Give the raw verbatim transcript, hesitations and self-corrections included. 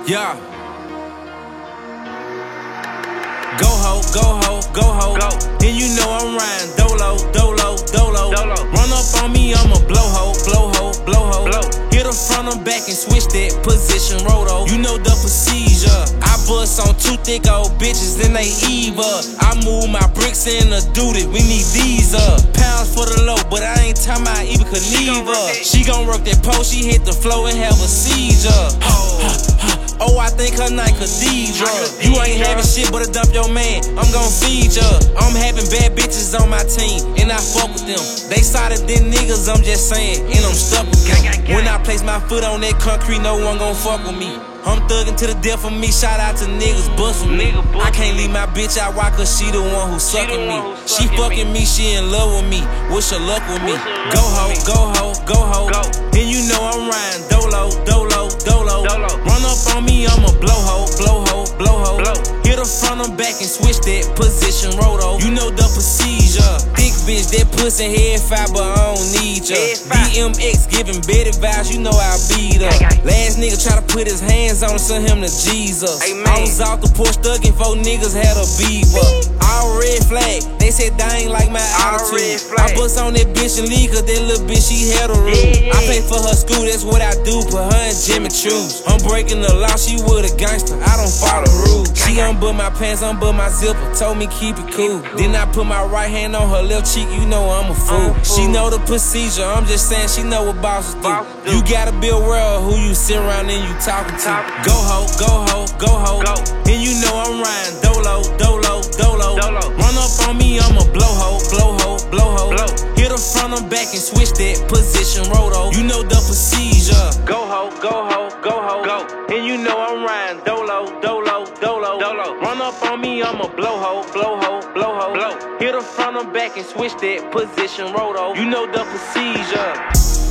Yeah. Go ho, go ho, go ho. Go. And you know I'm riding dolo, dolo, dolo. Dolo. Run up on me, I'ma blow ho, blow ho, blow ho. Blow. Hit her front and back and switch that position, roto. You know the procedure. I bust on two thick old bitches, then they evil. I move my bricks in the duty, we need these up. Pounds for the low, but I ain't talking about even Knievel. She gon' work that pole, she hit the flow and have a seizure. Oh, I think her night Khadija. You ain't having shit but to dump your man, I'm gon' feed ya. I'm having bad bitches on my team, and I fuck with them. They solid than niggas, I'm just saying, and I'm stuck with them. When I place my foot on that concrete, no one gon' fuck with me. I'm thuggin' to the death for me, shout out to niggas bust with me. I can't leave my bitch out why, cause she the one who suckin' me. She fucking me, she in love with me, wish her luck with me. Go ho, go ho, go ho. And you know I'm riding dolo, dolo, dolo. Run up on me, I'ma blow ho, blow ho, blow ho. Hit her front and back and switch that position, roto. You know the procedure. Thick bitch, that pussy head fire, but I don't need ya. B M X giving Betty vibes, you know I beat her. Last nigga try to put his hands on, send him to Jesus. I was off the porch thuggin', four niggas had a beaver. All red flag, they said they ain't like my attitude. I bust on that bitch and leave, cause that little bitch, she had a rule. I pay for her school, that's what I do, put her in Jimmy Choo's. I'm breaking the law, she with a gangster, I don't follow rules. She unbut my pants, unbut my zipper, told me keep it cool. Then I put my right hand on her left cheek, you know I'm a fool. She know the procedure, I'm just saying she know what bosses do. You gotta be aware of who you sit around and you talking to. Go ho, go ho, go ho. And you know I'm riding dolo, dolo, dolo. Run up on me, I'ma blow ho, blow ho, blow ho. Hit her front and back and switch that position, roto. You know the procedure. Go ho, go ho, go ho. And you know I'm riding dolo, dolo, dolo. Run up on me, I'ma blow ho, blow ho, blow ho. Hit her front and back and switch that position, roto. You know the procedure.